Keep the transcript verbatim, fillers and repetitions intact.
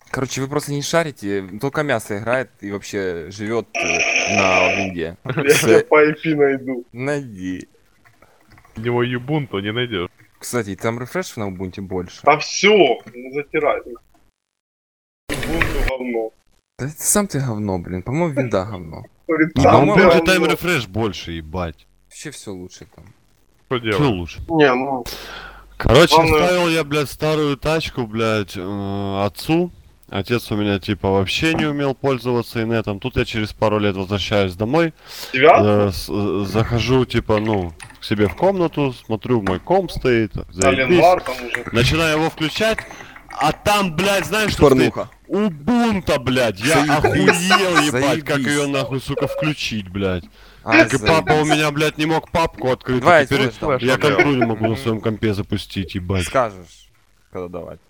Короче, вы просто не шарите, только мясо играет и вообще живет э, на винде. Я тебя С... по ай пи найду. Найди. У него юбунту не найдешь. Кстати, там рефреш на Ubuntu больше. Да все, не затирай. Бунту говно. Да ты сам ты говно, блин. По-моему, винда говно. Говорит, Не, сам по-моему, Ubuntu говно. тайм рефреш больше, ебать. Вообще все лучше там. Что Что делать? лучше? Не, ну, Короче, Главное- ставил я, блядь, старую тачку, блядь, э, отцу. Отец у меня, типа, вообще не умел пользоваться инетом. Тут я через пару лет возвращаюсь домой. девятку? э, с- э, захожу, типа, ну, к себе в комнату, смотрю, мой комп стоит. заебись. Аленвар там уже. Начинаю его включать. А там, блядь, знаешь, что стоит? Порнуха. Убунта, блядь. Я Заебись, охуел, ебать, как заебись. ее нахуй, сука, включить, блядь. А, Так и папа у заебись. меня, блядь, не мог папку открыть. Давай а теперь я тебе я Что контроль не делать? могу на Мгм. своем компе запустить, ебать. Скажешь, когда давать.